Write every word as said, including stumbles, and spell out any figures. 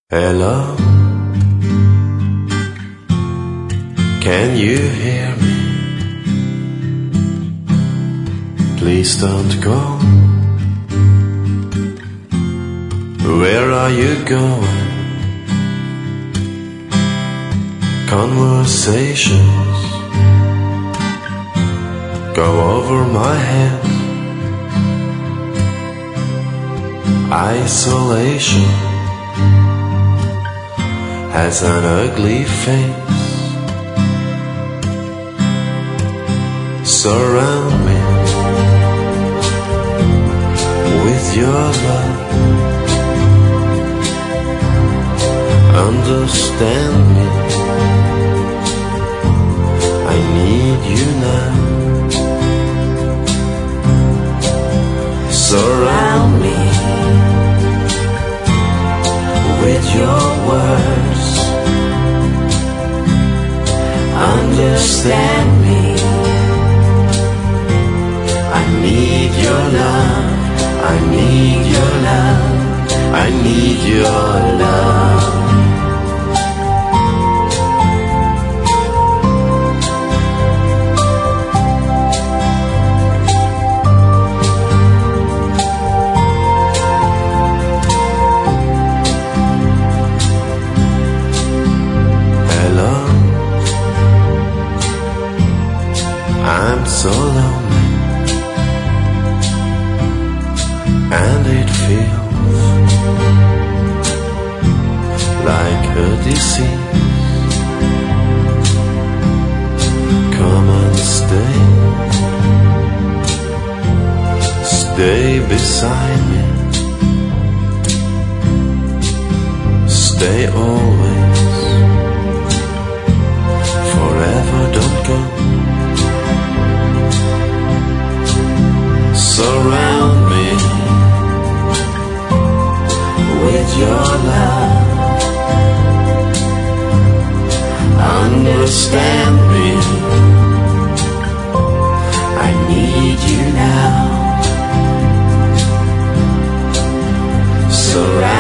Hello, can you hear me? Please don't go. Where are you going? Conversations go over my head. Isolation has an ugly face. Surround me with your love. Understand me, I need you now. Surround me with your words. Understand me, I need your love. I need your love. I need your love. I'm so lonely, and it feels like a disease. Come and stay, stay beside me, stay always, forever, don't go. Surround me with your love. Understand me, I need you now. Surround